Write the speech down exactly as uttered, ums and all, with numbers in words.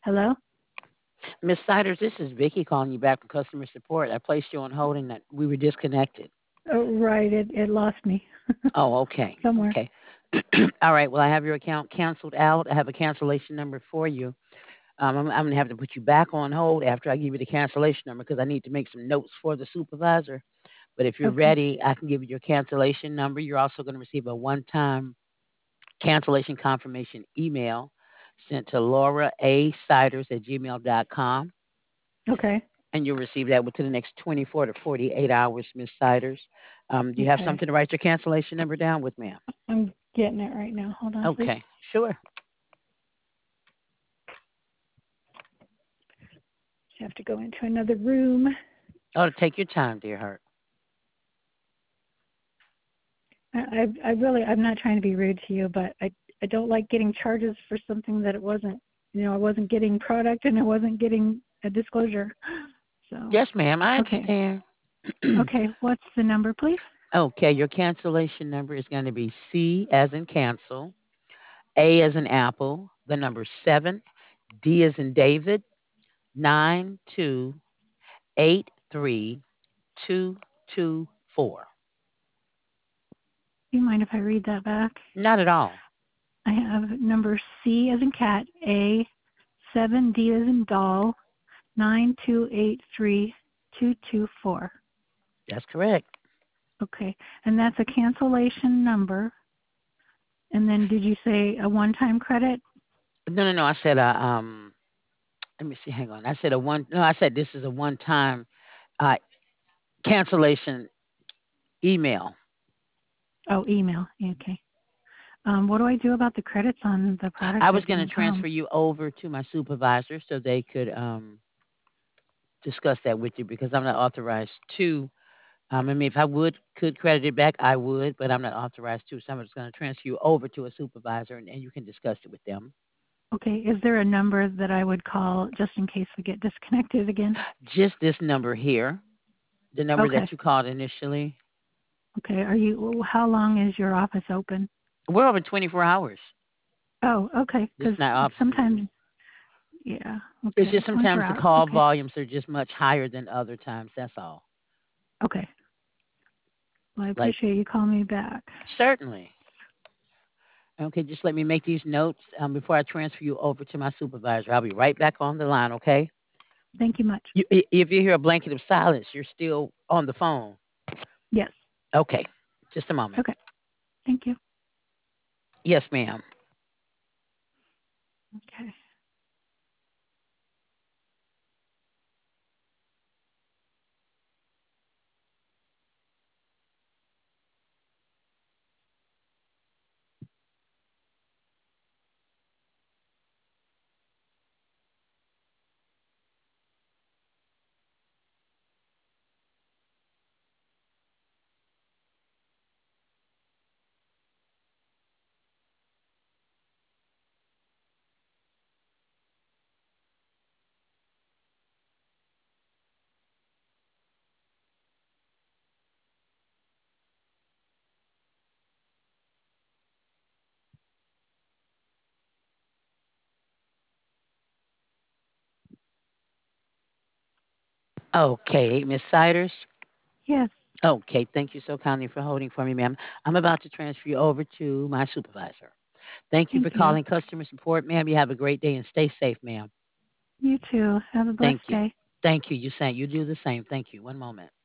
Hello? Miss Siders, this is Vicky calling you back from customer support. I placed you on hold and that we were disconnected. Oh, right. It it lost me Oh, okay. somewhere. Okay. All right. Well, I have your account canceled out. I have a cancellation number for you. Um, I'm, I'm going to have to put you back on hold after I give you the cancellation number because I need to make some notes for the supervisor. But if you're Okay. ready, I can give you your cancellation number. You're also going to receive a one time cancellation confirmation email sent to Laura A. Siders at gmail dot com. Okay. And you'll receive that within the next twenty-four to forty-eight hours, Miss Siders. Um, do you have Okay. something to write your cancellation number down with, ma'am? I'm getting it right now. Hold on, please. Okay, sure. Just have to go into another room. Oh, take your time, dear heart. I I, I really I'm not trying to be rude to you, but I I don't like getting charges for something that it wasn't. You know, I wasn't getting product and I wasn't getting a disclosure. So, Yes, ma'am, I okay. understand. Okay. What's the number, please? Okay, your cancellation number is going to be C as in cancel, A as in apple, the number seven, D as in David, nine two eight three two two four. Do you mind if I read that back? Not at all. I have number C as in cat, A, seven, D as in doll, nine two eight three two two four. That's correct. Okay, and that's a cancellation number. And then did you say a one-time credit? No, no, no. I said, uh, um, let me see. Hang on. I said a one. No, I said this is a one-time uh, cancellation email. Oh, email. Okay. Um, what do I do about the credits on the product I was that going to didn't transfer come? you over to my supervisor so they could um, discuss that with you because I'm not authorized to. Um, I mean, if I would could credit it back, I would, but I'm not authorized to. So I'm just going to transfer you over to a supervisor, and, and you can discuss it with them. Okay, is there a number that I would call just in case we get disconnected again? Just this number here, the number that Okay. you called initially. Okay. Are you? How long is your office open? We're over twenty-four hours. Oh, okay. It's Because not off. sometimes, yeah. It's Okay. just twenty-four sometimes the hours. call Okay. volumes are just much higher than other times. That's all. Okay. Well, I Like, appreciate you calling me back. certainly. Okay, just let me make these notes um, before I transfer you over to my supervisor. I'll be right back on the line, okay? Thank you much. You, i- if you hear a blanket of silence, you're still on the phone. Yes. Okay, just a moment. Okay. Thank you. Yes, ma'am. Okay. Okay, Miss Siders. Yes. Okay, thank you so kindly for holding for me, ma'am. I'm about to transfer you over to my supervisor. Thank you for Thank you. calling customer support, ma'am. You have a great day and stay safe, ma'am. You too. Have a blessed Thank you. day. Thank you. You saying you do the same. Thank you. One moment.